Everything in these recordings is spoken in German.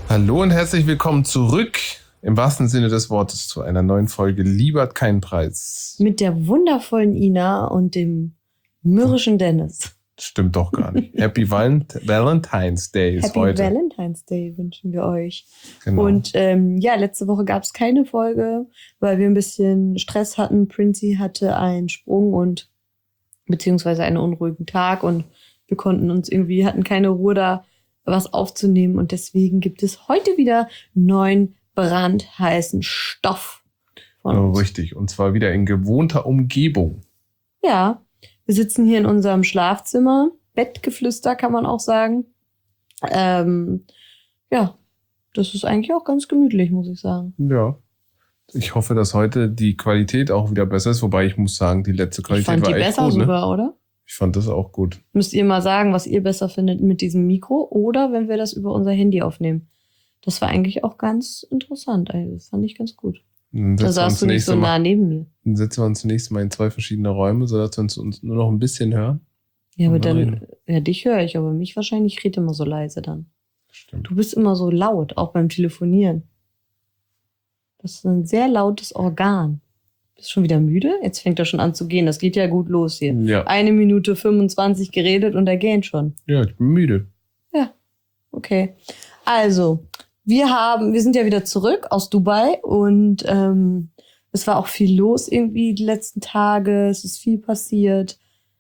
Hallo und herzlich willkommen zurück, im wahrsten Sinne des Wortes, zu einer neuen Folge Liebe hat keinen Preis. Mit der wundervollen Ina und dem mürrischen Dennis. Stimmt doch gar nicht. Happy Valentine's Day ist heute. Happy Valentine's Day wünschen wir euch. Genau. Und letzte Woche gab es keine Folge, weil wir ein bisschen Stress hatten. Prinzi hatte einen Sprung und beziehungsweise einen unruhigen Tag und wir hatten keine Ruhe da, was aufzunehmen. Und deswegen gibt es heute wieder neuen brandheißen Stoff von uns. Richtig, und zwar wieder in gewohnter Umgebung. Ja, wir sitzen hier in unserem Schlafzimmer. Bettgeflüster kann man auch sagen. Das ist eigentlich auch ganz gemütlich, muss ich sagen. Ja. Ich hoffe, dass heute die Qualität auch wieder besser ist. Wobei ich muss sagen, die letzte Qualität war echt gut. Ich fand die besser sogar, oder? Ich fand das auch gut. Müsst ihr mal sagen, was ihr besser findet mit diesem Mikro oder wenn wir das über unser Handy aufnehmen. Das war eigentlich auch ganz interessant. Also, das fand ich ganz gut. Da saßt du nicht so nah neben mir. Dann setzen wir uns zunächst mal in 2 verschiedene Räume, sodass wir uns nur noch ein bisschen hören. Ja, aber dann, dich höre ich, aber mich wahrscheinlich, ich rede immer so leise dann. Stimmt. Du bist immer so laut, auch beim Telefonieren. Das ist ein sehr lautes Organ. Bist du schon wieder müde? Jetzt fängt er schon an zu gehen. Das geht ja gut los hier. Ja. 1 Minute 25 geredet und er gähnt schon. Ja, ich bin müde. Ja, okay. Also, wir sind ja wieder zurück aus Dubai und es war auch viel los irgendwie die letzten Tage. Es ist viel passiert.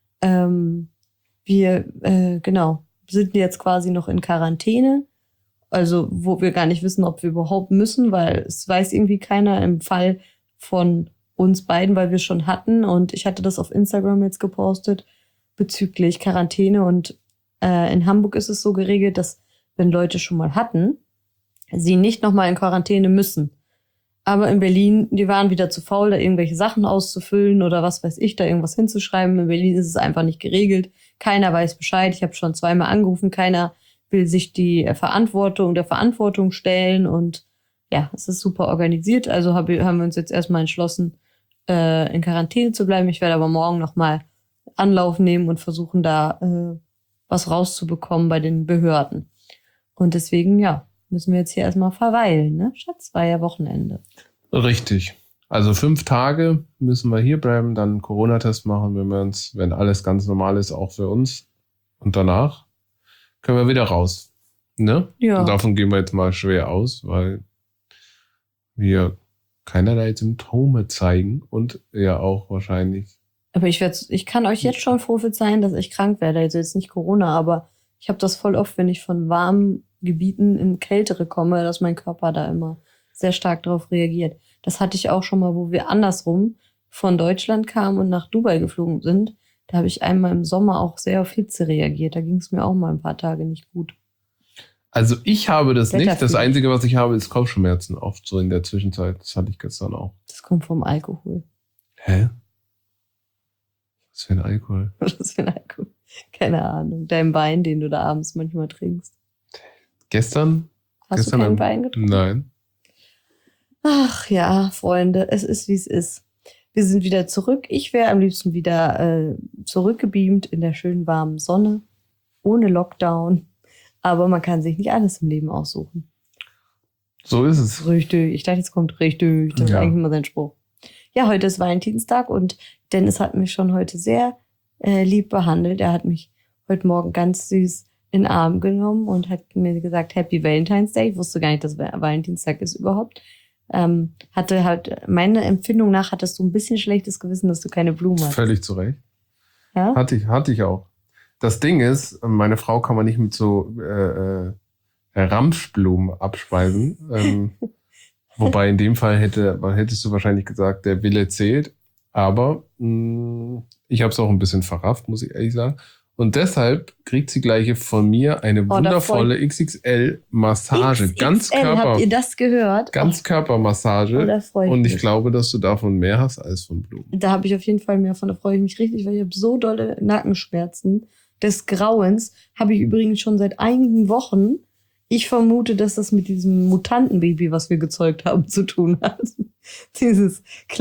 Wir sind jetzt quasi noch in Quarantäne. Also, wo wir gar nicht wissen, ob wir überhaupt müssen, weil es weiß irgendwie keiner im Fall von uns beiden, weil wir schon hatten. Und ich hatte das auf Instagram jetzt gepostet bezüglich Quarantäne. Und in Hamburg ist es so geregelt, dass wenn Leute schon mal hatten, sie nicht nochmal in Quarantäne müssen. Aber in Berlin, die waren wieder zu faul, da irgendwelche Sachen auszufüllen oder was weiß ich, da irgendwas hinzuschreiben. In Berlin ist es einfach nicht geregelt. Keiner weiß Bescheid. Ich habe schon 2-mal angerufen. Keiner will sich der Verantwortung stellen. Und ja, es ist super organisiert. Also haben wir uns jetzt erstmal entschlossen, in Quarantäne zu bleiben. Ich werde aber morgen nochmal Anlauf nehmen und versuchen, da was rauszubekommen bei den Behörden. Und deswegen, müssen wir jetzt hier erstmal verweilen, ne? Schatz, war ja Wochenende. Richtig. Also 5 Tage müssen wir hier bleiben, dann einen Corona-Test machen, wenn alles ganz normal ist, auch für uns. Und danach können wir wieder raus. Ne? Ja. Und davon gehen wir jetzt mal schwer aus, weil wir keinerlei Symptome zeigen und ja auch wahrscheinlich. Aber ich kann euch jetzt schon prophezeien, dass ich krank werde. Also jetzt nicht Corona, aber ich habe das voll oft, wenn ich von warmen Gebieten in kältere komme, dass mein Körper da immer sehr stark darauf reagiert. Das hatte ich auch schon mal, wo wir andersrum von Deutschland kamen und nach Dubai geflogen sind. Da habe ich einmal im Sommer auch sehr auf Hitze reagiert. Da ging es mir auch mal ein paar Tage nicht gut. Also ich habe das nicht. Das Einzige, was ich habe, ist Kopfschmerzen. Oft so in der Zwischenzeit. Das hatte ich gestern auch. Das kommt vom Alkohol. Hä? Was für ein Alkohol? Was für ein Alkohol? Keine Ahnung. Dein Wein, den du da abends manchmal trinkst. Gestern? Hast du keinen Wein getrunken? Nein. Ach ja, Freunde, es ist, wie es ist. Wir sind wieder zurück. Ich wäre am liebsten wieder zurückgebeamt in der schönen warmen Sonne, ohne Lockdown. Aber man kann sich nicht alles im Leben aussuchen. So ist es. Richtig. Ich dachte, jetzt kommt richtig. Das ist eigentlich immer sein Spruch. Ja, heute ist Valentinstag und Dennis hat mich schon heute sehr lieb behandelt. Er hat mich heute Morgen ganz süß in den Arm genommen und hat mir gesagt, Happy Valentine's Day. Ich wusste gar nicht, dass Valentinstag ist überhaupt. Hatte halt, meiner Empfindung nach, hattest du ein bisschen schlechtes Gewissen, dass du keine Blumen hast. Völlig zu Recht. Ja? Hatte ich auch. Das Ding ist, meine Frau kann man nicht mit so Ramschblumen abspeisen. Wobei in dem Fall hättest du wahrscheinlich gesagt, der Wille zählt. Aber ich habe es auch ein bisschen verrafft, muss ich ehrlich sagen. Und deshalb kriegt sie gleich von mir eine wundervolle XXL-Massage. Habt ihr das gehört? Ganzkörpermassage. Und ich glaube, dass du davon mehr hast als von Blumen. Da habe ich auf jeden Fall mehr von. Da freue ich mich richtig, weil ich habe so dolle Nackenschmerzen des Grauens. Habe ich übrigens schon seit einigen Wochen. Ich vermute, dass das mit diesem Mutantenbaby, was wir gezeugt haben, zu tun hat. Dieser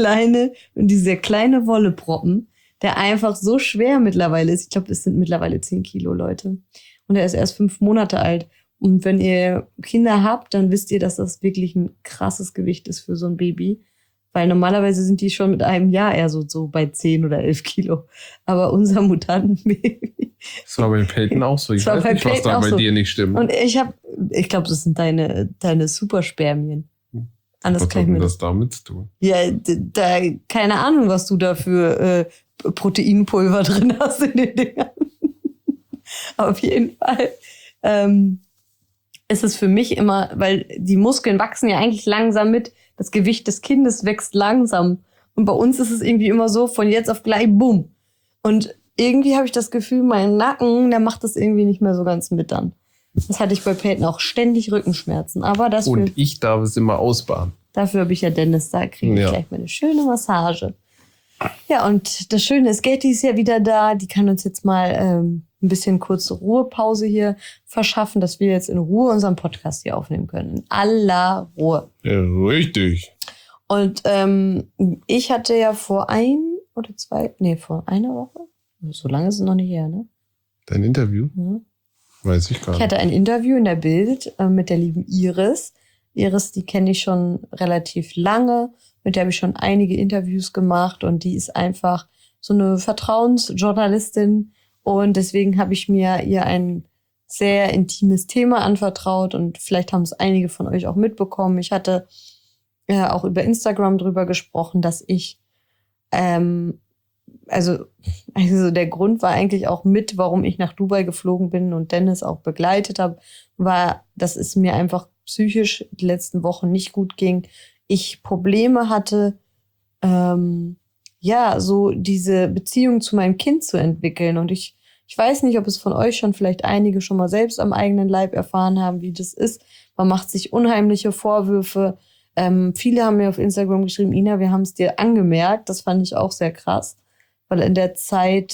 kleine Wolleproppen, der einfach so schwer mittlerweile ist. Ich glaube, es sind mittlerweile 10 Kilo, Leute. Und er ist erst 5 Monate alt. Und wenn ihr Kinder habt, dann wisst ihr, dass das wirklich ein krasses Gewicht ist für so ein Baby. Weil normalerweise sind die schon mit einem Jahr eher so bei 10 oder 11 Kilo. Aber unser Mutantenbaby. Das war bei Peyton auch so. Ich Das war weiß bei nicht, was Peyton da auch bei so. dir nicht stimmt. Und ich glaube, das sind deine Superspermien. Anders Was kann hat ich denn mir das damit zu tun? Ja, keine Ahnung, was du da für Proteinpulver drin hast in den Dingern. Auf jeden Fall ist es für mich immer, weil die Muskeln wachsen ja eigentlich langsam mit. Das Gewicht des Kindes wächst langsam. Und bei uns ist es irgendwie immer so, von jetzt auf gleich, bumm. Und irgendwie habe ich das Gefühl, mein Nacken, der macht das irgendwie nicht mehr so ganz mit dann. Das hatte ich bei Peyton auch ständig Rückenschmerzen. Aber Und ich darf es immer ausbaden. dafür habe ich ja Dennis, da kriege ich gleich mal eine schöne Massage. Ja, und das Schöne ist, Getty ist ja wieder da. Die kann uns jetzt mal ein bisschen kurze Ruhepause hier verschaffen, dass wir jetzt in Ruhe unseren Podcast hier aufnehmen können. In aller Ruhe. Ja, richtig. Und ich hatte ja vor einer Woche, so lange ist es noch nicht her, ne? Dein Interview? Ja. Weiß ich gar Ich nicht. hatte ein Interview in der Bild mit der lieben Iris. Iris, die kenne ich schon relativ lange. Mit der habe ich schon einige Interviews gemacht und die ist einfach so eine Vertrauensjournalistin. Und deswegen habe ich mir ihr ein sehr intimes Thema anvertraut und vielleicht haben es einige von euch auch mitbekommen. Ich hatte auch über Instagram drüber gesprochen, dass ich also der Grund war eigentlich auch mit, warum ich nach Dubai geflogen bin und Dennis auch begleitet habe, war, dass es mir einfach psychisch die letzten Wochen nicht gut ging. Ich Probleme hatte, so diese Beziehung zu meinem Kind zu entwickeln. Und ich weiß nicht, ob es von euch schon vielleicht einige schon mal selbst am eigenen Leib erfahren haben, wie das ist. Man macht sich unheimliche Vorwürfe. Viele haben mir auf Instagram geschrieben, Ina, wir haben es dir angemerkt. Das fand ich auch sehr krass. Weil in der Zeit,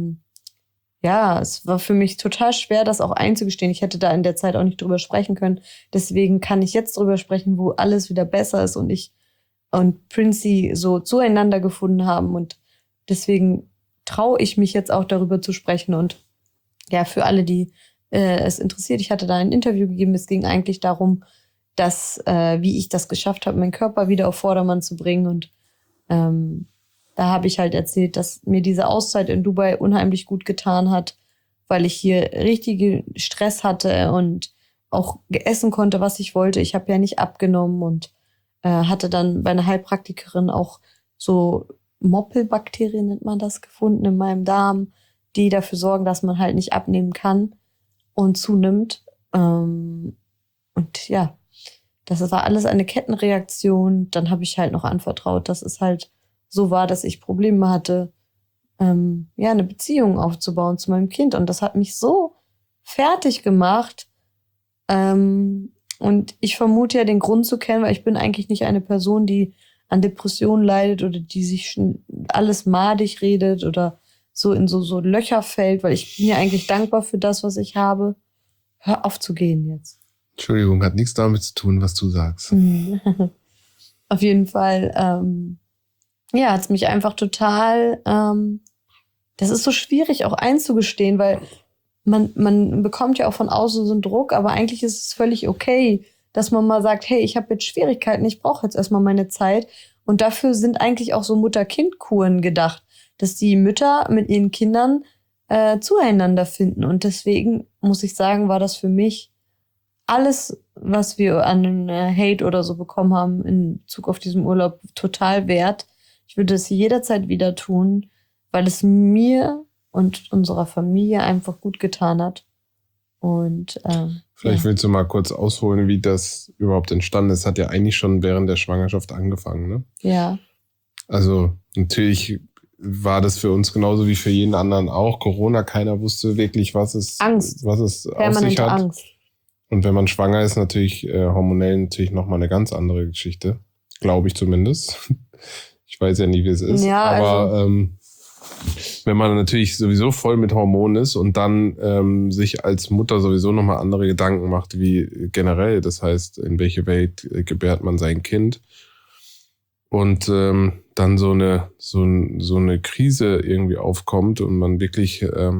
es war für mich total schwer, das auch einzugestehen. Ich hätte da in der Zeit auch nicht drüber sprechen können. Deswegen kann ich jetzt drüber sprechen, wo alles wieder besser ist und ich und Princey so zueinander gefunden haben. Und deswegen traue ich mich jetzt auch darüber zu sprechen. Und ja, für alle, die es interessiert, ich hatte da ein Interview gegeben. Es ging eigentlich darum, dass wie ich das geschafft habe, meinen Körper wieder auf Vordermann zu bringen. Und da habe ich halt erzählt, dass mir diese Auszeit in Dubai unheimlich gut getan hat, weil ich hier richtigen Stress hatte und auch essen konnte, was ich wollte. Ich habe ja nicht abgenommen und hatte dann bei einer Heilpraktikerin auch so Moppelbakterien, nennt man das, gefunden in meinem Darm, die dafür sorgen, dass man halt nicht abnehmen kann und zunimmt. Und ja, das war alles eine Kettenreaktion. Dann habe ich halt noch anvertraut, dass es halt so war, dass ich Probleme hatte, eine Beziehung aufzubauen zu meinem Kind. Und das hat mich so fertig gemacht. Und ich vermute ja den Grund zu kennen, weil ich bin eigentlich nicht eine Person, die an Depressionen leidet oder die sich alles madig redet oder so in so Löcher fällt, weil ich bin ja eigentlich dankbar für das, was ich habe. Hör auf zu gehen jetzt. Entschuldigung, hat nichts damit zu tun, was du sagst. Auf jeden Fall, hat es mich einfach total, das ist so schwierig auch einzugestehen, weil man bekommt ja auch von außen so einen Druck, aber eigentlich ist es völlig okay, dass man mal sagt, hey, ich habe jetzt Schwierigkeiten, ich brauche jetzt erstmal meine Zeit. Und dafür sind eigentlich auch so Mutter-Kind-Kuren gedacht, dass die Mütter mit ihren Kindern zueinander finden. Und deswegen muss ich sagen, war das für mich alles, was wir an Hate oder so bekommen haben in Bezug auf diesen Urlaub, total wert. Ich würde es jederzeit wieder tun, weil es mir und unserer Familie einfach gut getan hat. Und Vielleicht willst du mal kurz ausholen, wie das überhaupt entstanden ist. Hat ja eigentlich schon während der Schwangerschaft angefangen, ne? Ja. Also natürlich war das für uns genauso wie für jeden anderen auch. Corona, keiner wusste wirklich, was es auf sich hat. Angst. Und wenn man schwanger ist, natürlich hormonell natürlich nochmal eine ganz andere Geschichte. Glaube ich zumindest. Ich weiß ja nie, wie es ist. Ja, aber wenn man natürlich sowieso voll mit Hormonen ist und dann sich als Mutter sowieso nochmal andere Gedanken macht wie generell. Das heißt, in welche Welt gebärt man sein Kind. Und dann so eine Krise irgendwie aufkommt und man wirklich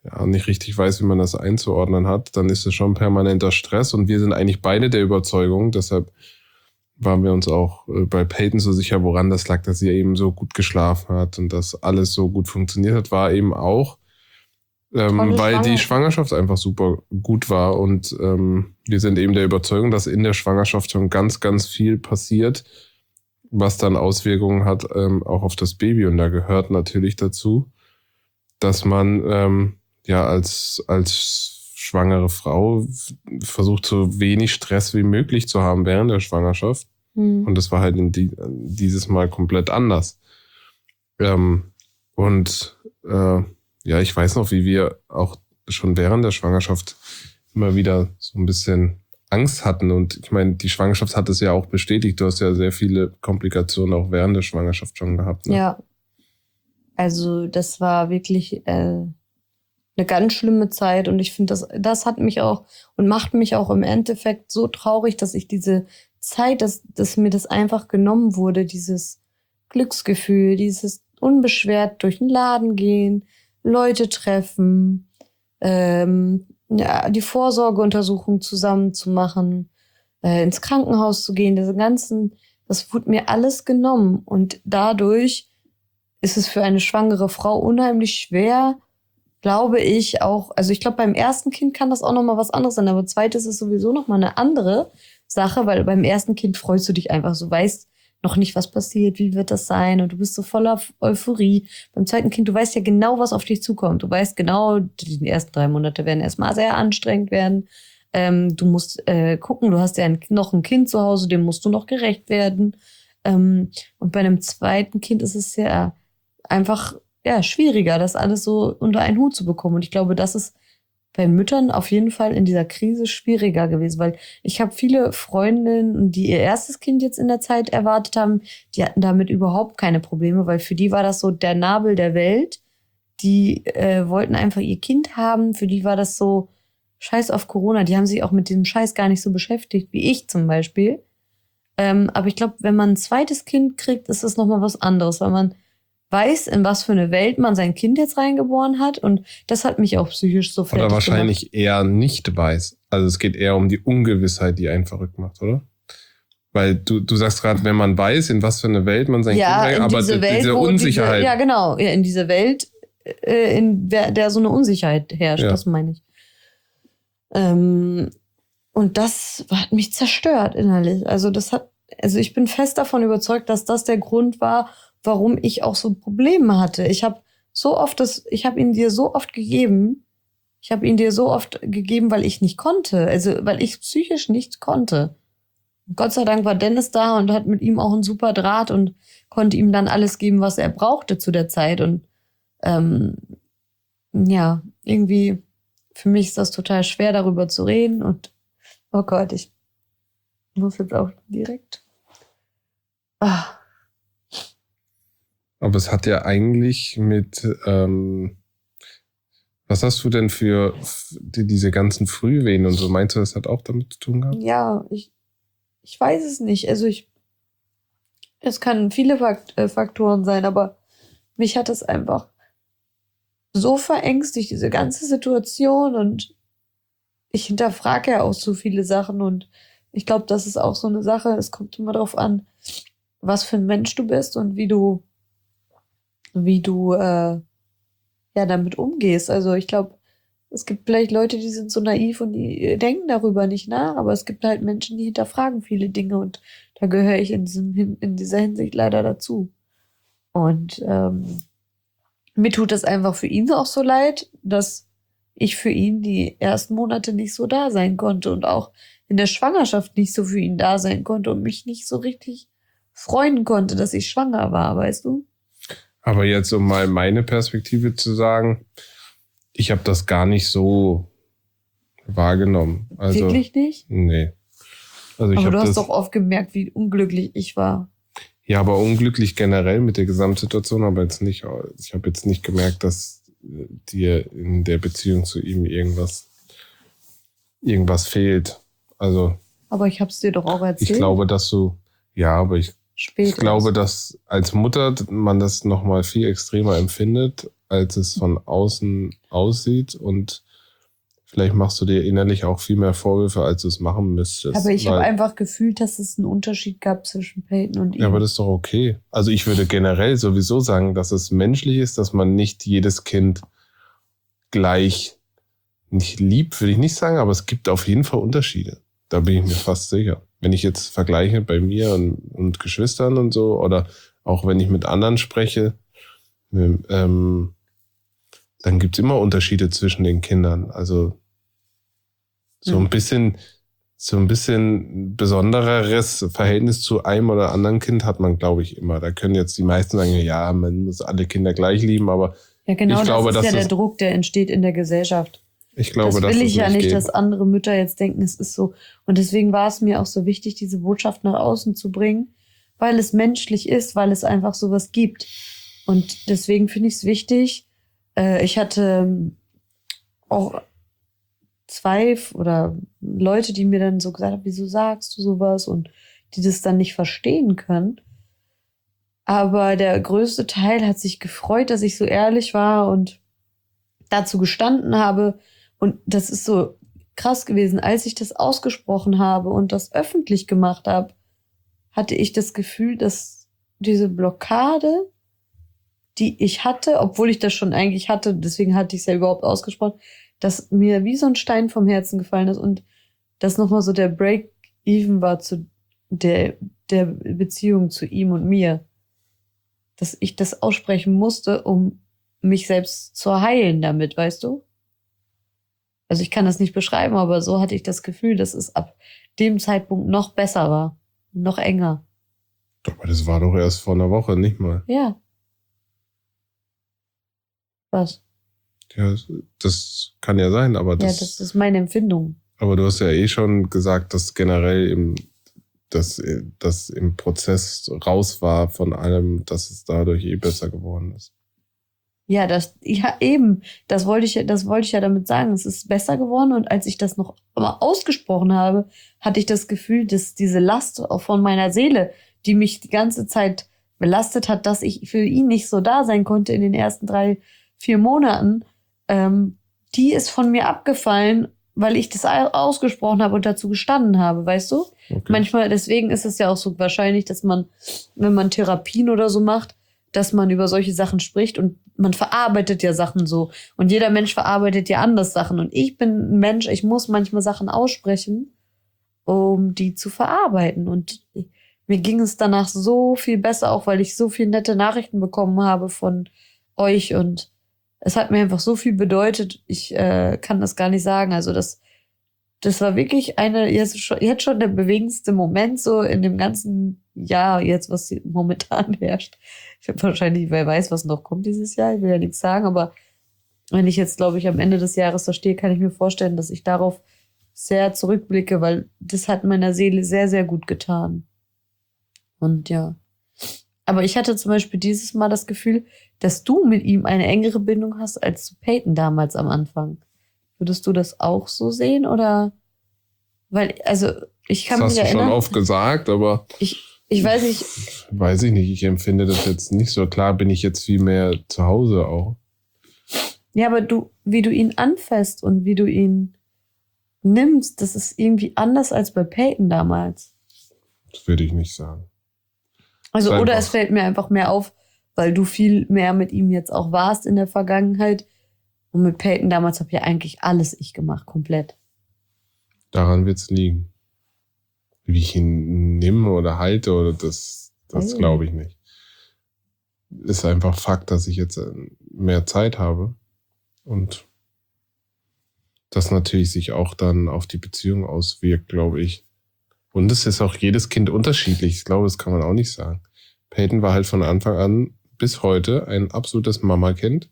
nicht richtig weiß, wie man das einzuordnen hat, dann ist es schon permanenter Stress. Und wir sind eigentlich beide der Überzeugung, deshalb waren wir uns auch bei Peyton so sicher, woran das lag, dass sie eben so gut geschlafen hat und dass alles so gut funktioniert hat, war eben auch, weil die Schwangerschaft einfach super gut war. Und wir sind eben der Überzeugung, dass in der Schwangerschaft schon ganz, ganz viel passiert, was dann Auswirkungen hat auch auf das Baby. Und da gehört natürlich dazu, dass man als schwangere Frau versucht, so wenig Stress wie möglich zu haben während der Schwangerschaft. Und das war halt dieses Mal komplett anders. Ich weiß noch, wie wir auch schon während der Schwangerschaft immer wieder so ein bisschen Angst hatten. Und ich meine, die Schwangerschaft hat es ja auch bestätigt. Du hast ja sehr viele Komplikationen auch während der Schwangerschaft schon gehabt. Ne? Ja, also das war wirklich eine ganz schlimme Zeit. Und ich finde, das hat mich auch und macht mich auch im Endeffekt so traurig, dass ich diese Zeit, dass mir das einfach genommen wurde, dieses Glücksgefühl, dieses unbeschwert durch den Laden gehen, Leute treffen, die Vorsorgeuntersuchung zusammen zu machen, ins Krankenhaus zu gehen, das wurde mir alles genommen. Und dadurch ist es für eine schwangere Frau unheimlich schwer, glaube ich auch. Also ich glaube, beim ersten Kind kann das auch nochmal was anderes sein, aber zweites ist sowieso nochmal eine andere Sache, weil beim ersten Kind freust du dich einfach so, weißt noch nicht, was passiert, wie wird das sein und du bist so voller Euphorie. Beim zweiten Kind, du weißt ja genau, was auf dich zukommt. Du weißt genau, die ersten 3 Monate werden erstmal sehr anstrengend werden. Du musst gucken, du hast ja noch ein Kind zu Hause, dem musst du noch gerecht werden. Und bei einem zweiten Kind ist es ja einfach schwieriger, das alles so unter einen Hut zu bekommen. Und ich glaube, das ist bei Müttern auf jeden Fall in dieser Krise schwieriger gewesen, weil ich habe viele Freundinnen, die ihr erstes Kind jetzt in der Zeit erwartet haben, die hatten damit überhaupt keine Probleme, weil für die war das so der Nabel der Welt. Die wollten einfach ihr Kind haben, für die war das so Scheiß auf Corona. Die haben sich auch mit diesem Scheiß gar nicht so beschäftigt, wie ich zum Beispiel. Aber ich glaube, wenn man ein zweites Kind kriegt, ist das nochmal was anderes, weil man weiß, in was für eine Welt man sein Kind jetzt reingeboren hat. Und das hat mich auch psychisch so fertig Oder wahrscheinlich gemacht. eher nicht weiß. Also es geht eher um die Ungewissheit, die einen verrückt macht, oder? Weil du sagst gerade, wenn man weiß, in was für eine Welt man sein Kind reingeht, aber diese Unsicherheit. Ja, genau. Ja, in diese Welt, in der so eine Unsicherheit herrscht, das meine ich. Und das hat mich zerstört innerlich. Also ich bin fest davon überzeugt, dass das der Grund war, warum ich auch so Probleme hatte. Ich habe ihn dir so oft gegeben. Ich habe ihn dir so oft gegeben, weil ich nicht konnte. Also, weil ich psychisch nicht konnte. Gott sei Dank war Dennis da und hat mit ihm auch einen super Draht und konnte ihm dann alles geben, was er brauchte zu der Zeit. Und irgendwie für mich ist das total schwer, darüber zu reden. Und oh Gott, ich muss jetzt auch direkt. Aber es hat ja eigentlich mit, was hast du denn für diese ganzen Frühwehen und so? Meinst du, das hat auch damit zu tun gehabt? Ja, ich weiß es nicht. Also es kann viele Faktoren sein, aber mich hat es einfach so verängstigt, diese ganze Situation. Und ich hinterfrage ja auch so viele Sachen. Und ich glaube, das ist auch so eine Sache. Es kommt immer darauf an, was für ein Mensch du bist und wie du damit umgehst. Also ich glaube, es gibt vielleicht Leute, die sind so naiv und die denken darüber nicht nach, aber es gibt halt Menschen, die hinterfragen viele Dinge und da gehöre ich in dieser Hinsicht leider dazu. Und mir tut es einfach für ihn auch so leid, dass ich für ihn die ersten Monate nicht so da sein konnte und auch in der Schwangerschaft nicht so für ihn da sein konnte und mich nicht so richtig freuen konnte, dass ich schwanger war, weißt du? Aber jetzt, um mal meine Perspektive zu sagen, ich habe das gar nicht so wahrgenommen. Also, wirklich nicht? Nee. Also aber du hast doch oft gemerkt, wie unglücklich ich war. Ja, aber unglücklich generell mit der Gesamtsituation, aber jetzt nicht. Ich habe jetzt nicht gemerkt, dass dir in der Beziehung zu ihm irgendwas fehlt. Also. Aber ich habe es dir doch auch erzählt. Ich glaube, dass ich glaube, dass als Mutter man das nochmal viel extremer empfindet, als es von außen aussieht und vielleicht machst du dir innerlich auch viel mehr Vorwürfe, als du es machen müsstest. Aber ich habe einfach gefühlt, dass es einen Unterschied gab zwischen Peyton und ihm. Ja, aber das ist doch okay. Also ich würde generell sowieso sagen, dass es menschlich ist, dass man nicht jedes Kind gleich nicht liebt, würde ich nicht sagen, aber es gibt auf jeden Fall Unterschiede. Da bin ich mir fast sicher. Wenn ich jetzt vergleiche bei mir und Geschwistern und so, oder auch wenn ich mit anderen spreche, dann gibt es immer Unterschiede zwischen den Kindern. Also so ein bisschen besondereres Verhältnis zu einem oder anderen Kind hat man, glaube ich, immer. Da können jetzt die meisten sagen, ja, man muss alle Kinder gleich lieben, aber ja, genau, ich glaube, das ist ja der Druck, der entsteht in der Gesellschaft. Ich glaube, das will ich ja nicht, geht. dass andere Mütter jetzt denken, es ist so. Und deswegen war es mir auch so wichtig, diese Botschaft nach außen zu bringen, weil es menschlich ist, weil es einfach sowas gibt. Und deswegen finde ich es wichtig. Ich hatte auch 2 oder Leute, die mir dann so gesagt haben, wieso sagst du sowas? Und die das dann nicht verstehen können. Aber der größte Teil hat sich gefreut, dass ich so ehrlich war und dazu gestanden habe. Und das ist so krass gewesen. Als ich das ausgesprochen habe und das öffentlich gemacht habe, hatte ich das Gefühl, dass diese Blockade, die ich hatte, obwohl ich das schon eigentlich hatte, deswegen hatte ich es ja überhaupt ausgesprochen, dass mir wie so ein Stein vom Herzen gefallen ist und das nochmal so der Break-Even war zu der Beziehung zu ihm und mir. Dass ich das aussprechen musste, um mich selbst zu heilen damit, weißt du? Also ich kann das nicht beschreiben, aber so hatte ich das Gefühl, dass es ab dem Zeitpunkt noch besser war. Noch enger. Aber das war doch erst vor einer Woche, nicht mal. Ja. Was? Ja, das kann ja sein, aber das ist meine Empfindung. Aber du hast ja eh schon gesagt, dass generell das im Prozess raus war von allem, dass es dadurch eh besser geworden ist. Ja, eben. Das wollte ich ja damit sagen. Es ist besser geworden und als ich das noch mal ausgesprochen habe, hatte ich das Gefühl, dass diese Last von meiner Seele, die mich die ganze Zeit belastet hat, dass ich für ihn nicht so da sein konnte in den ersten 3-4 Monaten, die ist von mir abgefallen, weil ich das ausgesprochen habe und dazu gestanden habe, weißt du? Okay. Manchmal, deswegen ist es ja auch so wahrscheinlich, dass man, wenn man Therapien oder so macht, dass man über solche Sachen spricht und man verarbeitet ja Sachen so. Und jeder Mensch verarbeitet ja anders Sachen. Und ich bin ein Mensch, ich muss manchmal Sachen aussprechen, um die zu verarbeiten. Und mir ging es danach so viel besser, auch weil ich so viele nette Nachrichten bekommen habe von euch. Und es hat mir einfach so viel bedeutet. Ich kann das gar nicht sagen. Also das war wirklich jetzt schon der bewegendste Moment so in dem ganzen Jahr jetzt, was momentan herrscht. Ich habe wahrscheinlich, wer weiß, was noch kommt dieses Jahr. Ich will ja nichts sagen, aber wenn ich jetzt, glaube ich, am Ende des Jahres da stehe, kann ich mir vorstellen, dass ich darauf sehr zurückblicke, weil das hat meiner Seele sehr, sehr gut getan. Und ja. Aber ich hatte zum Beispiel dieses Mal das Gefühl, dass du mit ihm eine engere Bindung hast als zu Peyton damals am Anfang. Würdest du das auch so sehen oder? Weil, also, ich kann mich erinnern. Das hast du schon oft gesagt, aber ich weiß nicht. Weiß ich nicht, ich empfinde das jetzt nicht so. Klar bin ich jetzt viel mehr zu Hause auch. Ja, aber wie du ihn anfasst und wie du ihn nimmst, das ist irgendwie anders als bei Peyton damals. Das würde ich nicht sagen. Also, oder es fällt mir einfach mehr auf, weil du viel mehr mit ihm jetzt auch warst in der Vergangenheit. Und mit Peyton damals habe ich ja eigentlich alles ich gemacht, komplett. Daran wird's liegen. Wie ich ihn nehme oder halte, oder das glaube ich nicht. Ist einfach Fakt, dass ich jetzt mehr Zeit habe. Und das natürlich sich auch dann auf die Beziehung auswirkt, glaube ich. Und es ist auch jedes Kind unterschiedlich. Ich glaube, das kann man auch nicht sagen. Peyton war halt von Anfang an bis heute ein absolutes Mama-Kind.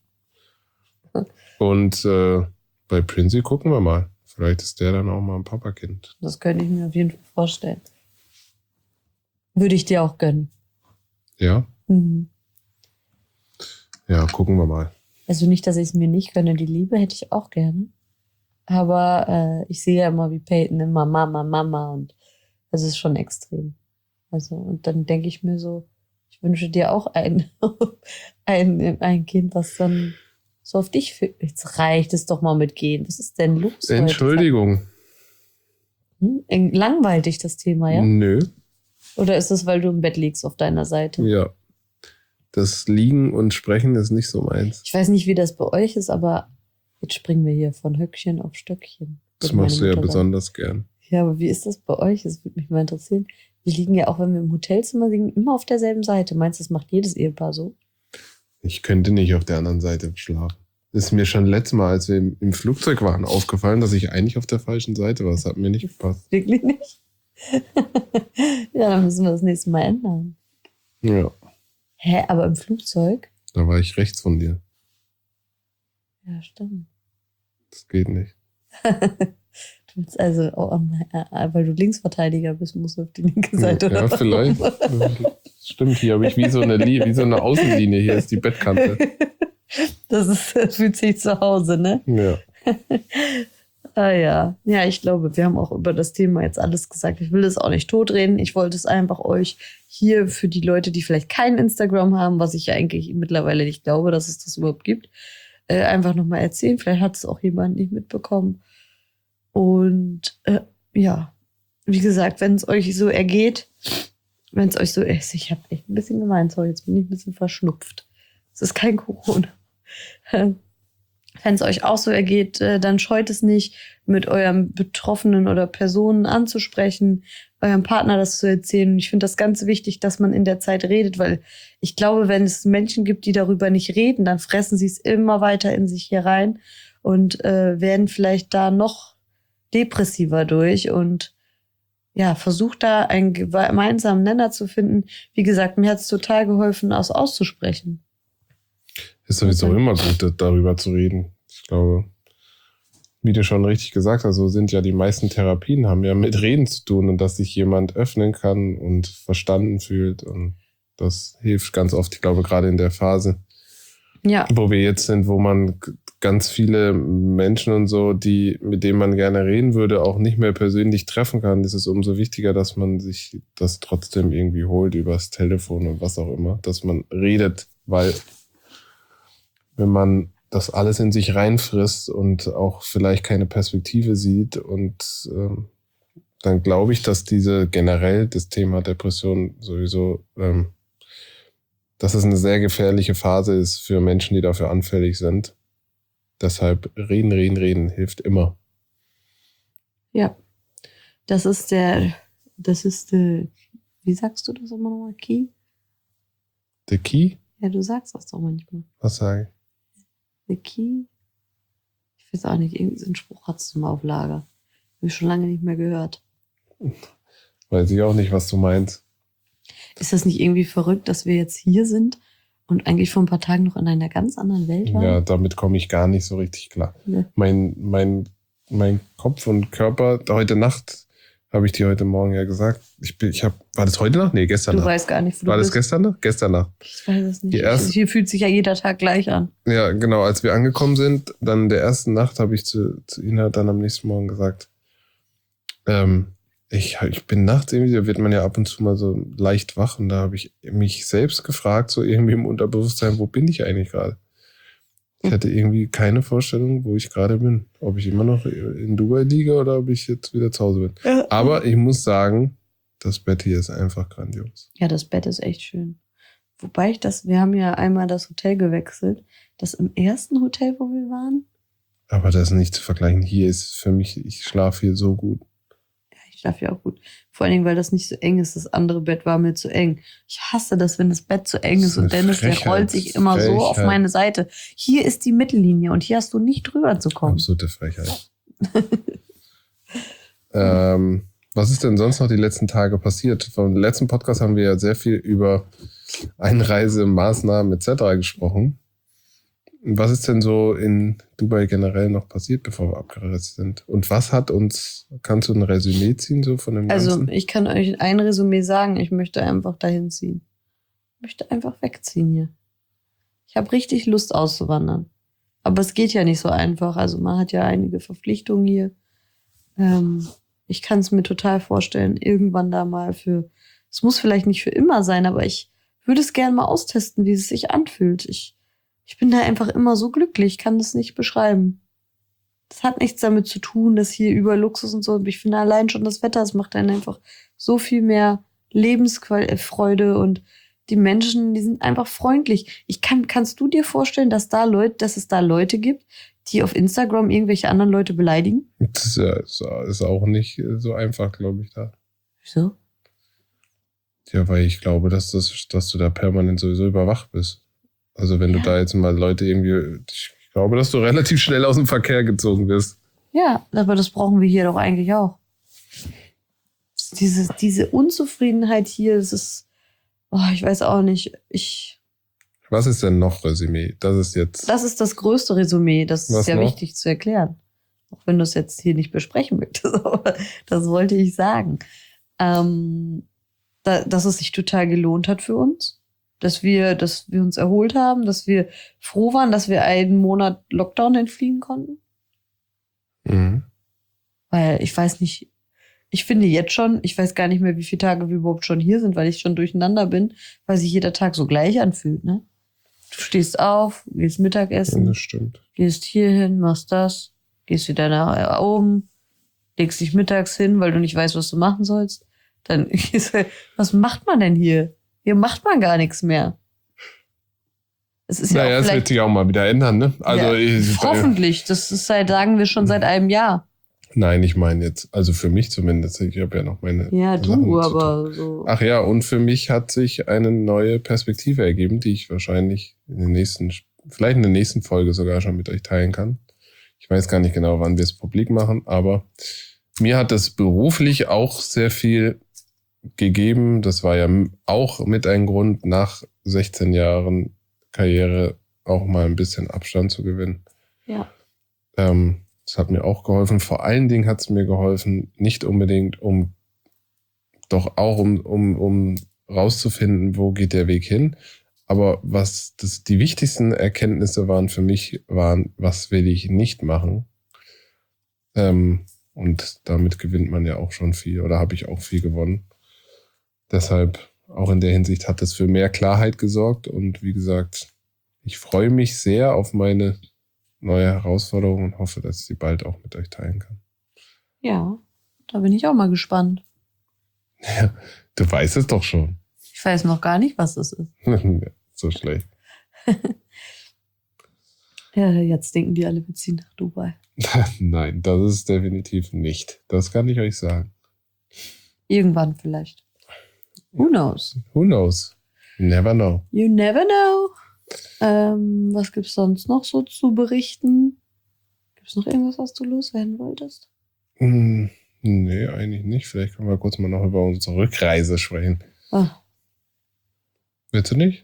Und bei Princey gucken wir mal. Vielleicht ist der dann auch mal ein Papakind. Das könnte ich mir auf jeden Fall vorstellen. Würde ich dir auch gönnen. Ja? Mhm. Ja, gucken wir mal. Also nicht, dass ich es mir nicht gönne. Die Liebe hätte ich auch gerne. Aber ich sehe ja immer, wie Peyton immer Mama und das ist schon extrem. Also, und dann denke ich mir so, ich wünsche dir auch ein Kind, was dann so auf dich für. Jetzt reicht es doch mal mit gehen. Was ist denn los? Entschuldigung. Langweilt dich das Thema, ja? Nö. Oder ist es, weil du im Bett liegst auf deiner Seite? Ja. Das Liegen und Sprechen ist nicht so meins. Ich weiß nicht, wie das bei euch ist, aber jetzt springen wir hier von Höckchen auf Stöckchen. Das machst du ja besonders gern. Ja, aber wie ist das bei euch? Das würde mich mal interessieren. Wir liegen ja auch, wenn wir im Hotelzimmer liegen, immer auf derselben Seite. Meinst du, das macht jedes Ehepaar so? Ich könnte nicht auf der anderen Seite schlafen. Das ist mir schon letztes Mal, als wir im Flugzeug waren, aufgefallen, dass ich eigentlich auf der falschen Seite war. Das hat mir nicht gepasst. Wirklich nicht? Ja, dann müssen wir das nächste Mal ändern. Ja. Hä, aber im Flugzeug? Da war ich rechts von dir. Ja, stimmt. Das geht nicht. Du willst also, weil du Linksverteidiger bist, musst du auf die linke Seite. Ja, oder vielleicht. Stimmt, hier habe ich wie so eine Außenlinie. Hier ist die Bettkante. Das fühlt sich zu Hause, ne? Ja. Ja. Ja, ich glaube, wir haben auch über das Thema jetzt alles gesagt. Ich will das auch nicht totreden. Ich wollte es einfach euch hier für die Leute, die vielleicht kein Instagram haben, was ich ja eigentlich mittlerweile nicht glaube, dass es das überhaupt gibt, einfach nochmal erzählen. Vielleicht hat es auch jemand nicht mitbekommen. Und ja, wie gesagt, wenn es euch so ergeht, wenn es euch so ist, ich habe echt ein bisschen gemeint, sorry, jetzt bin ich ein bisschen verschnupft. Es ist kein Corona. Wenn es euch auch so ergeht, dann scheut es nicht, mit eurem Betroffenen oder Personen anzusprechen, eurem Partner das zu erzählen. Und ich finde das ganz wichtig, dass man in der Zeit redet, weil ich glaube, wenn es Menschen gibt, die darüber nicht reden, dann fressen sie es immer weiter in sich hier rein und werden vielleicht da noch depressiver durch. Und ja, versucht da einen gemeinsamen Nenner zu finden. Wie gesagt, mir hat es total geholfen, das auszusprechen. Ist sowieso immer gut, darüber zu reden. Ich glaube, wie du schon richtig gesagt hast, so sind ja die meisten Therapien, haben ja mit Reden zu tun und dass sich jemand öffnen kann und verstanden fühlt. Und das hilft ganz oft, ich glaube, gerade in der Phase, ja, wo wir jetzt sind, wo man ganz viele Menschen und so, mit denen man gerne reden würde, auch nicht mehr persönlich treffen kann. Es ist umso wichtiger, dass man sich das trotzdem irgendwie holt übers Telefon und was auch immer, dass man redet, weil wenn man das alles in sich reinfrisst und auch vielleicht keine Perspektive sieht und dann glaube ich, dass generell das Thema Depression sowieso, dass es eine sehr gefährliche Phase ist für Menschen, die dafür anfällig sind. Deshalb reden hilft immer. Ja, das ist wie sagst du das immer nochmal, Key? The Key? Ja, du sagst das doch manchmal. Was sage ich? The Key? Ich weiß auch nicht, irgendwie so einen Spruch hattest du mal auf Lager. Habe ich schon lange nicht mehr gehört. Weiß ich auch nicht, was du meinst. Ist das nicht irgendwie verrückt, dass wir jetzt hier sind und eigentlich vor ein paar Tagen noch in einer ganz anderen Welt waren? Ja, damit komme ich gar nicht so richtig klar. Nee. Mein Kopf und Körper, heute Nacht, habe ich dir heute Morgen ja gesagt. War das heute Nacht? Nee, gestern Nacht. Du weißt gar nicht, wo du War das bist. gestern Nacht? Gestern Nacht. Ich weiß es nicht. Hier fühlt sich ja jeder Tag gleich an. Ja, genau. Als wir angekommen sind, dann in der ersten Nacht habe ich zu Ina dann am nächsten Morgen gesagt, ich bin nachts irgendwie, da wird man ja ab und zu mal so leicht wach und da habe ich mich selbst gefragt, so irgendwie im Unterbewusstsein, wo bin ich eigentlich gerade? Ich hatte irgendwie keine Vorstellung, wo ich gerade bin. Ob ich immer noch in Dubai liege oder ob ich jetzt wieder zu Hause bin. Ja. Aber ich muss sagen, das Bett hier ist einfach grandios. Ja, das Bett ist echt schön. Wobei wir haben ja einmal das Hotel gewechselt. Das im ersten Hotel, wo wir waren. Aber das ist nicht zu vergleichen. Hier ist für mich, ich schlafe hier so gut. Ja, ich schlafe ja auch gut. Vor allen Dingen, weil das nicht so eng ist. Das andere Bett war mir zu eng. Ich hasse das, wenn das Bett zu eng ist. Und Dennis, der rollt sich immer so auf meine Seite. Hier ist die Mittellinie und hier hast du nicht drüber zu kommen. Absolute Frechheit. Was ist denn sonst noch die letzten Tage passiert? Vom letzten Podcast haben wir ja sehr viel über Einreisemaßnahmen etc. gesprochen. Was ist denn so in Dubai generell noch passiert, bevor wir abgereist sind? Und kannst du ein Resümee ziehen so von dem Ganzen? Also ich kann euch ein Resümee sagen, ich möchte einfach dahin ziehen. Ich möchte einfach wegziehen hier. Ich habe richtig Lust auszuwandern. Aber es geht ja nicht so einfach. Also man hat ja einige Verpflichtungen hier. Ich kann es mir total vorstellen, irgendwann da mal es muss vielleicht nicht für immer sein, aber ich würde es gerne mal austesten, wie es sich anfühlt. Ich Ich bin da einfach immer so glücklich, kann das nicht beschreiben. Das hat nichts damit zu tun, dass hier über Luxus und so. Ich finde allein schon das Wetter, es macht einen einfach so viel mehr Lebensfreude und die Menschen, die sind einfach freundlich. Kannst du dir vorstellen, dass es da Leute gibt, die auf Instagram irgendwelche anderen Leute beleidigen? Das ist auch nicht so einfach, glaube ich, da. Wieso? Ja, weil ich glaube, dass du da permanent sowieso überwacht bist. Also wenn du da jetzt mal Leute irgendwie, ich glaube, dass du relativ schnell aus dem Verkehr gezogen wirst. Ja, aber das brauchen wir hier doch eigentlich auch. Diese Unzufriedenheit hier, das ist, ich weiß auch nicht, Was ist denn noch Resümee? Das ist das größte Resümee, das ist Was ja noch? wichtig zu erklären. Auch wenn du es jetzt hier nicht besprechen möchtest, aber das wollte ich sagen. Dass es sich total gelohnt hat für uns. Dass wir uns erholt haben, dass wir froh waren, dass wir einen Monat Lockdown entfliehen konnten. Mhm. Weil ich weiß nicht, ich finde jetzt schon, ich weiß gar nicht mehr, wie viele Tage wir überhaupt schon hier sind, weil ich schon durcheinander bin, weil sich jeder Tag so gleich anfühlt, ne? Du stehst auf, gehst Ja, Mittagessen, das stimmt. gehst hier hin, machst das, gehst wieder nach oben, legst dich mittags hin, weil du nicht weißt, was du machen sollst. Dann was macht man denn hier? Hier macht man gar nichts mehr. Es ist Naja, ja auch es wird vielleicht, sich auch mal wieder ändern, ne? Also hoffentlich. Das ist sagen wir schon seit einem Jahr. Nein, ich meine jetzt, also für mich zumindest. Ich habe ja noch meine Ja, Sachen du, zu tun. aber so. Ach ja, und für mich hat sich eine neue Perspektive ergeben, die ich wahrscheinlich vielleicht in der nächsten Folge sogar schon mit euch teilen kann. Ich weiß gar nicht genau, wann wir es publik machen, aber mir hat es beruflich auch sehr viel gegeben. Das war ja auch mit ein Grund, nach 16 Jahren Karriere auch mal ein bisschen Abstand zu gewinnen. Ja. Das hat mir auch geholfen. Vor allen Dingen hat es mir geholfen, nicht unbedingt um rauszufinden, wo geht der Weg hin. Aber die wichtigsten Erkenntnisse waren, was will ich nicht machen. Und damit gewinnt man ja auch schon viel oder habe ich auch viel gewonnen. Deshalb auch in der Hinsicht hat es für mehr Klarheit gesorgt. Und wie gesagt, ich freue mich sehr auf meine neue Herausforderung und hoffe, dass ich sie bald auch mit euch teilen kann. Ja, da bin ich auch mal gespannt. Ja, du weißt es doch schon. Ich weiß noch gar nicht, was das ist. So schlecht. Ja, jetzt denken die alle, wir ziehen nach Dubai. Nein, das ist definitiv nicht. Das kann ich euch sagen. Irgendwann vielleicht. Who knows? Who knows? You never know. You never know. Was gibt's sonst noch so zu berichten? Gibt's noch irgendwas, was du loswerden wolltest? Nee, eigentlich nicht. Vielleicht können wir kurz mal noch über unsere Rückreise sprechen. Ah, Willst du nicht?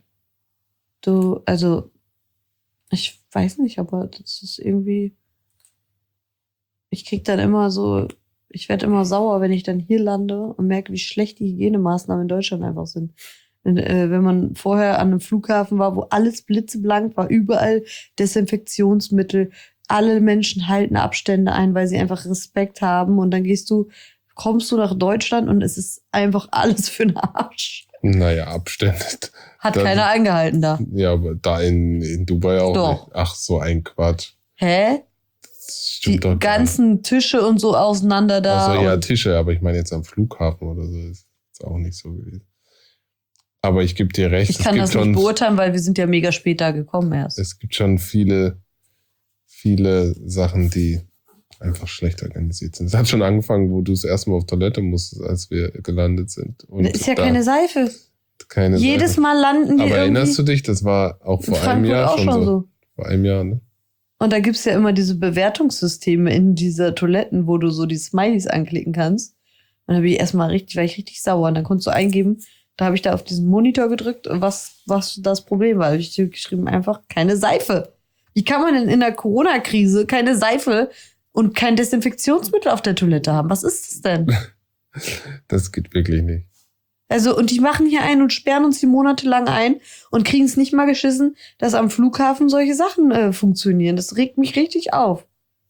ich weiß nicht, aber das ist irgendwie. Ich krieg dann immer so, ich werde immer sauer, wenn ich dann hier lande und merke, wie schlecht die Hygienemaßnahmen in Deutschland einfach sind. Wenn man vorher an einem Flughafen war, wo alles blitzeblank war, überall Desinfektionsmittel, alle Menschen halten Abstände ein, weil sie einfach Respekt haben und dann kommst du nach Deutschland und es ist einfach alles für den Arsch. Naja, Abstände. Hat keiner eingehalten da. Ja, aber da in Dubai auch Doch. nicht. Ach, so ein Quatsch. Hä? Das Die stimmt doch gar nicht. ganzen Tische und so auseinander da. Ach so, ja, und Tische, aber ich meine jetzt am Flughafen oder so ist auch nicht so gewesen. Aber ich gebe dir recht, ich kann das nicht beurteilen, weil wir sind ja mega spät da gekommen erst. es gibt schon viele Sachen, die einfach schlecht organisiert sind. Es hat schon angefangen, wo du das erste Mal auf Toilette musstest, als wir gelandet sind. Und Da ist ja keine Seife. keine Jedes Seife. Mal landen wir Aber erinnerst irgendwie. du dich, das war auch In vor einem Frankfurt Jahr auch schon so. so. Vor einem Jahr, ne? Und da gibt's ja immer diese Bewertungssysteme in dieser Toiletten, wo du so die Smileys anklicken kannst. Und da war ich richtig sauer. Und dann konntest du eingeben, da habe ich da auf diesen Monitor gedrückt, was das Problem war. Da habe ich geschrieben, einfach keine Seife. Wie kann man denn in der Corona-Krise keine Seife und kein Desinfektionsmittel auf der Toilette haben? Was ist das denn? Das geht wirklich nicht. Also, und die machen hier ein und sperren uns hier monatelang ein und kriegen es nicht mal geschissen, dass am Flughafen solche Sachen funktionieren. Das regt mich richtig auf.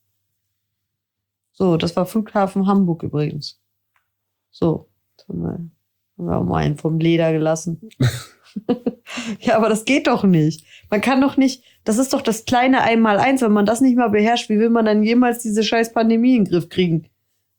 So, das war Flughafen Hamburg übrigens. So, jetzt haben wir auch mal einen vom Leder gelassen. Ja, aber das geht doch nicht. Man kann doch nicht, das ist doch das kleine Einmaleins. Wenn man das nicht mal beherrscht, wie will man dann jemals diese scheiß Pandemie in den Griff kriegen?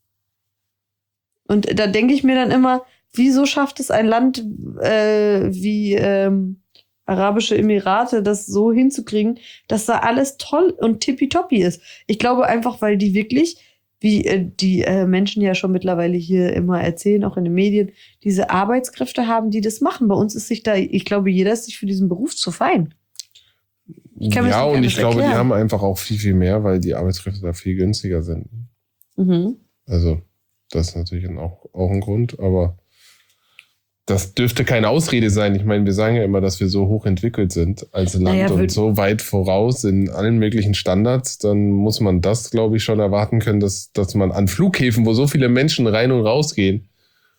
Und da denke ich mir dann immer, wieso schafft es ein Land wie Arabische Emirate, das so hinzukriegen, dass da alles toll und tippitoppi ist? Ich glaube einfach, weil die wirklich, wie die Menschen ja schon mittlerweile hier immer erzählen, auch in den Medien, diese Arbeitskräfte haben, die das machen. Bei uns ist sich da, ich glaube, jeder ist sich für diesen Beruf zu fein. Ja, und ich glaube, die haben einfach auch viel, viel mehr, weil die Arbeitskräfte da viel günstiger sind. Mhm. Also, das ist natürlich auch ein Grund, aber das dürfte keine Ausrede sein. Ich meine, wir sagen ja immer, dass wir so hoch entwickelt sind als Land und so weit voraus in allen möglichen Standards. Dann muss man das, glaube ich, schon erwarten können, dass man an Flughäfen, wo so viele Menschen rein und rausgehen,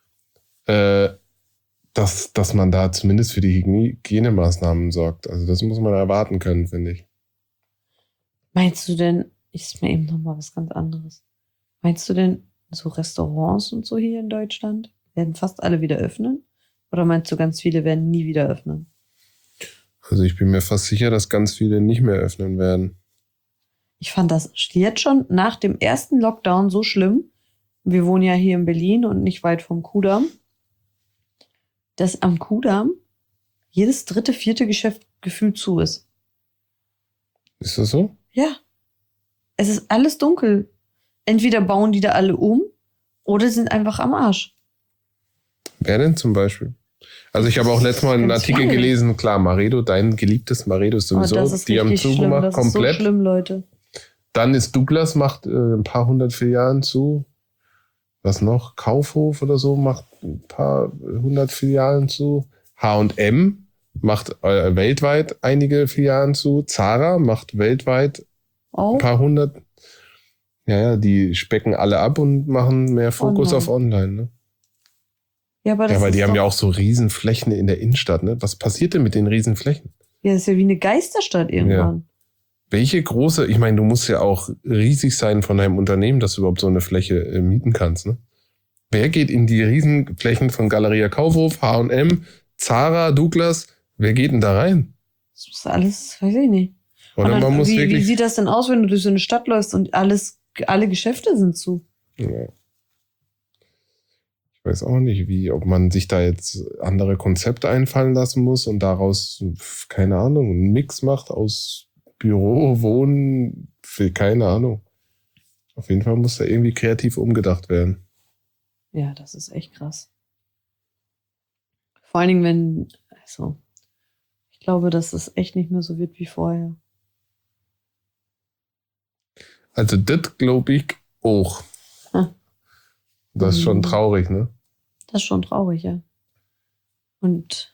dass man da zumindest für die Hygienemaßnahmen sorgt. Also das muss man erwarten können, finde ich. Meinst du denn, ist mir eben nochmal was ganz anderes. Meinst du denn, so Restaurants und so hier in Deutschland werden fast alle wieder öffnen? Oder meinst du, ganz viele werden nie wieder öffnen? Also ich bin mir fast sicher, dass ganz viele nicht mehr öffnen werden. Ich fand das jetzt schon nach dem ersten Lockdown so schlimm. Wir wohnen ja hier in Berlin und nicht weit vom Kudamm. Dass am Kudamm jedes 3., 4. Geschäft gefühlt zu ist. Ist das so? Ja. Es ist alles dunkel. Entweder bauen die da alle um oder sind einfach am Arsch. Wer denn zum Beispiel? Also ich habe auch letztes Mal einen Artikel gelesen, klar, Maredo, dein geliebtes Maredo ist sowieso, die haben zugemacht, das komplett. Ist so schlimm, Leute. Dann ist Douglas, macht ein paar 100 Filialen zu. Was noch? Kaufhof oder so macht ein paar 100 Filialen zu. H&M macht weltweit einige Filialen zu. Zara macht weltweit ein paar 100. Ja, die specken alle ab und machen mehr Fokus auf Online, ne? Ja, aber weil die haben ja auch so Riesenflächen in der Innenstadt, ne? Was passiert denn mit den Riesenflächen? Ja, das ist ja wie eine Geisterstadt irgendwann. Ja. Welche große, ich meine, du musst ja auch riesig sein von deinem Unternehmen, dass du überhaupt so eine Fläche mieten kannst, ne? Wer geht in die Riesenflächen von Galeria Kaufhof, H&M, Zara, Douglas? Wer geht denn da rein? Das ist alles, weiß ich nicht. Oder dann, man muss wie sieht das denn aus, wenn du durch so eine Stadt läufst und alle Geschäfte sind zu? Ja. Ich weiß auch nicht, ob man sich da jetzt andere Konzepte einfallen lassen muss und daraus, keine Ahnung, einen Mix macht aus Büro, Wohnen, keine Ahnung. Auf jeden Fall muss da irgendwie kreativ umgedacht werden. Ja, das ist echt krass. Vor allen Dingen, ich glaube, dass es echt nicht mehr so wird wie vorher. Also das glaube ich auch. Das ist schon traurig, ne? Das ist schon traurig, ja. Und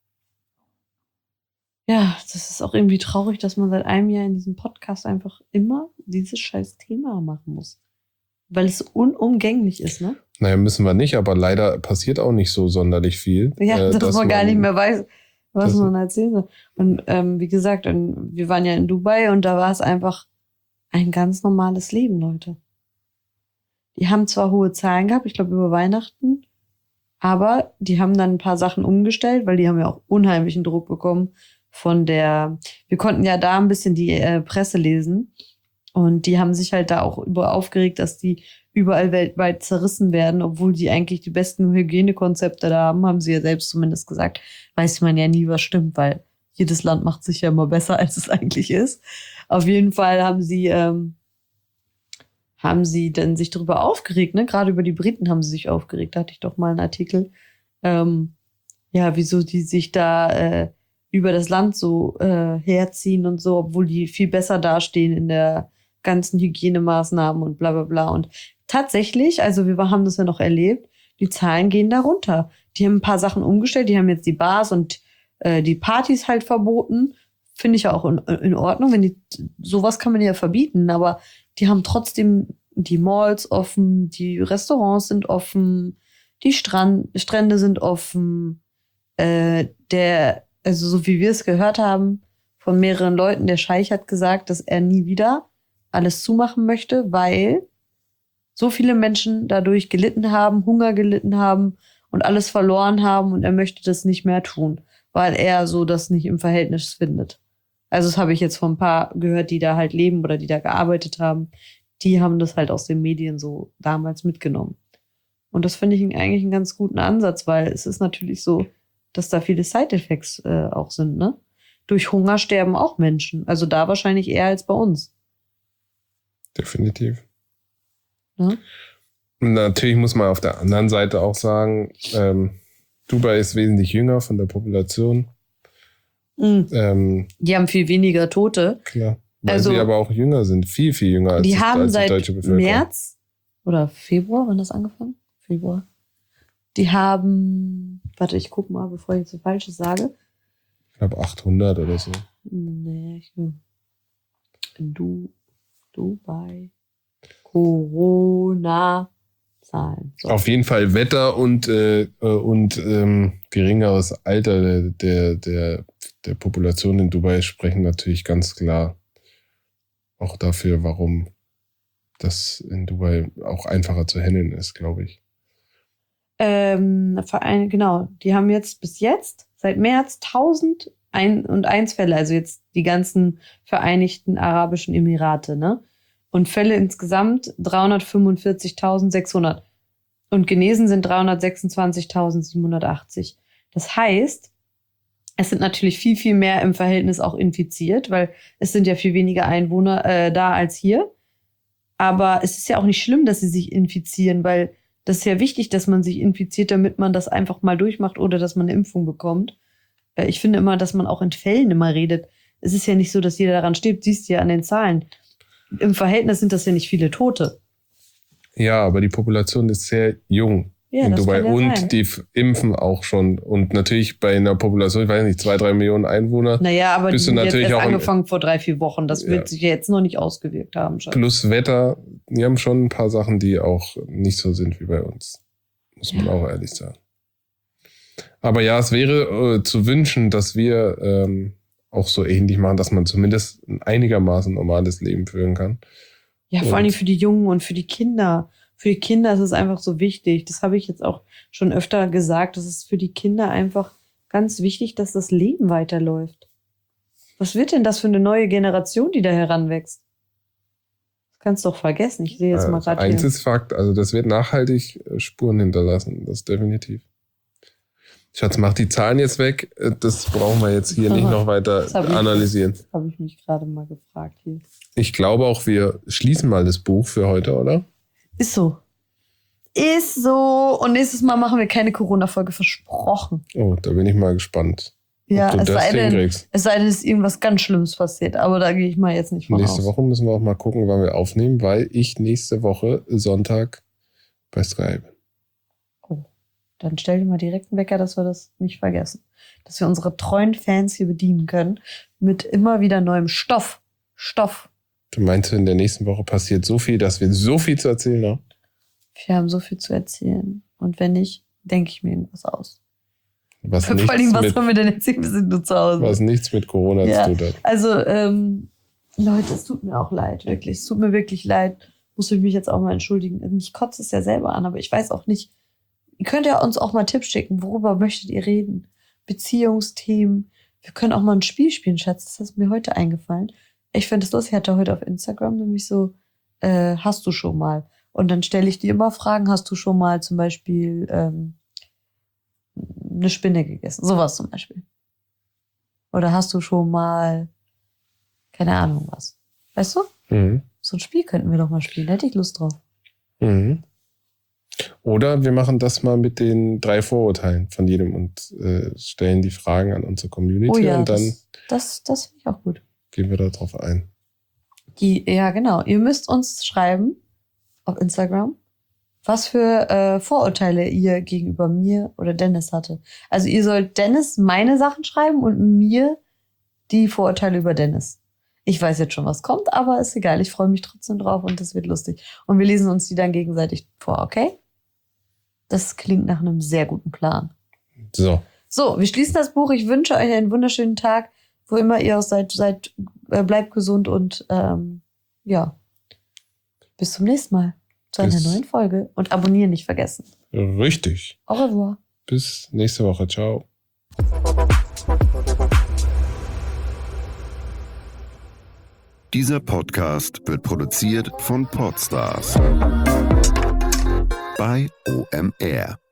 ja, das ist auch irgendwie traurig, dass man seit einem Jahr in diesem Podcast einfach immer dieses scheiß Thema machen muss. Weil es unumgänglich ist, ne? Naja, müssen wir nicht, aber leider passiert auch nicht so sonderlich viel. Ja, dass man gar nicht mehr weiß, was man erzählen soll. Und wie gesagt, wir waren ja in Dubai und da war es einfach ein ganz normales Leben, Leute. Die haben zwar hohe Zahlen gehabt, ich glaube über Weihnachten, aber die haben dann ein paar Sachen umgestellt, weil die haben ja auch unheimlichen Druck bekommen wir konnten ja da ein bisschen die Presse lesen und die haben sich halt da auch über aufgeregt, dass die überall weltweit zerrissen werden, obwohl die eigentlich die besten Hygienekonzepte da haben sie ja selbst zumindest gesagt. Weiß man ja nie, was stimmt, weil jedes Land macht sich ja immer besser, als es eigentlich ist. Auf jeden Fall haben sie dann sich darüber aufgeregt, ne? Gerade über die Briten haben sie sich aufgeregt. Da hatte ich doch mal einen Artikel. Wieso die sich da über das Land so herziehen und so, obwohl die viel besser dastehen in der ganzen Hygienemaßnahmen und bla bla bla. Und tatsächlich, also wir haben das ja noch erlebt, die Zahlen gehen da runter. Die haben ein paar Sachen umgestellt, die haben jetzt die Bars und die Partys halt verboten. Finde ich ja auch in Ordnung. Sowas kann man ja verbieten, aber die haben trotzdem die Malls offen, die Restaurants sind offen, die Strände sind offen. Also so wie wir es gehört haben von mehreren Leuten, der Scheich hat gesagt, dass er nie wieder alles zumachen möchte, weil so viele Menschen dadurch gelitten haben, Hunger gelitten haben und alles verloren haben und er möchte das nicht mehr tun. weil er so das nicht im Verhältnis findet. Also das habe ich jetzt von ein paar gehört, die da halt leben oder die da gearbeitet haben. Die haben das halt aus den Medien so damals mitgenommen. Und das finde ich eigentlich einen ganz guten Ansatz, weil es ist natürlich so, dass da viele Side-Effects auch sind, ne? Durch Hunger sterben auch Menschen. Also da wahrscheinlich eher als bei uns. Definitiv. Ja? Natürlich muss man auf der anderen Seite auch sagen, Dubai ist wesentlich jünger von der Population. Die haben viel weniger Tote. Klar. Weil Also, sie aber auch jünger sind, viel, viel jünger als die haben als die seit deutsche Bevölkerung. März oder Februar, wann das angefangen? Februar. Die haben, warte, ich guck mal, bevor ich jetzt so Falsches sage. Ich glaube 800 oder so. Nee, Dubai. Corona-Zahlen. So. Auf jeden Fall Wetter und geringeres Alter der Population in Dubai sprechen natürlich ganz klar auch dafür, warum das in Dubai auch einfacher zu handeln ist, glaube ich. Genau, die haben bis jetzt, seit März, 1001 Fälle, also jetzt die ganzen Vereinigten Arabischen Emirate, ne? Und Fälle insgesamt 345.600. Und genesen sind 326.780. Das heißt, es sind natürlich viel, viel mehr im Verhältnis auch infiziert, weil es sind ja viel weniger Einwohner da als hier. Aber es ist ja auch nicht schlimm, dass sie sich infizieren, weil das ist ja wichtig, dass man sich infiziert, damit man das einfach mal durchmacht oder dass man eine Impfung bekommt. Ich finde immer, dass man auch in Fällen immer redet. Es ist ja nicht so, dass jeder daran stirbt, siehst du ja an den Zahlen. Im Verhältnis sind das ja nicht viele Tote. Ja, aber die Population ist sehr jung in Dubai und die impfen auch schon. Und natürlich bei einer Population, ich weiß nicht, 2-3 Millionen Einwohner. Naja, aber die sind natürlich jetzt erst auch angefangen vor 3-4 Wochen. Das wird sich ja jetzt noch nicht ausgewirkt haben. Schon. Plus Wetter, die haben schon ein paar Sachen, die auch nicht so sind wie bei uns. Muss man auch ehrlich sagen. Aber ja, es wäre zu wünschen, dass wir auch so ähnlich machen, dass man zumindest ein einigermaßen normales Leben führen kann. Ja, vor allem für die Jungen und für die Kinder. Für die Kinder ist es einfach so wichtig. Das habe ich jetzt auch schon öfter gesagt. Das ist für die Kinder einfach ganz wichtig, dass das Leben weiterläuft. Was wird denn das für eine neue Generation, die da heranwächst? Das kannst du doch vergessen. Ich sehe jetzt mal gerade eins ist Fakt, also das wird nachhaltig Spuren hinterlassen. Das definitiv. Schatz, mach die Zahlen jetzt weg. Das brauchen wir jetzt hier nicht noch weiter analysieren. Das habe ich mich gerade mal gefragt hier. Ich glaube auch, wir schließen mal das Buch für heute, oder? Ist so. Ist so. Und nächstes Mal machen wir keine Corona-Folge, versprochen. Oh, da bin ich mal gespannt. Ja, es sei denn, es ist irgendwas ganz Schlimmes passiert. Aber da gehe ich mal jetzt nicht von aus. Nächste Woche müssen wir auch mal gucken, wann wir aufnehmen, weil ich nächste Woche Sonntag bei Skype. Oh, dann stell dir mal direkt einen Wecker, dass wir das nicht vergessen. Dass wir unsere treuen Fans hier bedienen können mit immer wieder neuem Stoff. Du meinst, in der nächsten Woche passiert so viel, dass wir so viel zu erzählen haben? Wir haben so viel zu erzählen. Und wenn nicht, denke ich mir irgendwas aus. Vor allem, was sollen wir denn erzählen? Wir sind nur zu Hause. Was nichts mit Corona zu tun hat. Also, Leute, es tut mir auch leid, wirklich. Es tut mir wirklich leid. Muss ich mich jetzt auch mal entschuldigen. Mich kotzt es ja selber an, aber ich weiß auch nicht. Ihr könnt ja uns auch mal Tipps schicken. Worüber möchtet ihr reden? Beziehungsthemen. Wir können auch mal ein Spiel spielen, Schatz. Das ist mir heute eingefallen. Ich finde es lustig. Ich hatte heute auf Instagram nämlich so, hast du schon mal? Und dann stelle ich dir immer Fragen. Hast du schon mal zum Beispiel eine Spinne gegessen? Sowas zum Beispiel. Oder hast du schon mal keine Ahnung was? Weißt du? Mhm. So ein Spiel könnten wir doch mal spielen. Da hätte ich Lust drauf. Mhm. Oder wir machen das mal mit den 3 Vorurteilen von jedem und stellen die Fragen an unsere Community. Oh ja, und dann das finde ich auch gut. Gehen wir da drauf ein. Ja, genau. Ihr müsst uns schreiben auf Instagram, was für Vorurteile ihr gegenüber mir oder Dennis hatte. Also ihr sollt Dennis meine Sachen schreiben und mir die Vorurteile über Dennis. Ich weiß jetzt schon, was kommt, aber ist egal. Ich freue mich trotzdem drauf und das wird lustig. Und wir lesen uns die dann gegenseitig vor, okay? Das klingt nach einem sehr guten Plan. So, wir schließen das Buch. Ich wünsche euch einen wunderschönen Tag. Wo immer ihr auch seid, bleibt gesund und bis zum nächsten Mal zu einer neuen Folge. Und abonnieren nicht vergessen. Richtig. Au revoir. Bis nächste Woche. Ciao. Dieser Podcast wird produziert von Podstars bei OMR.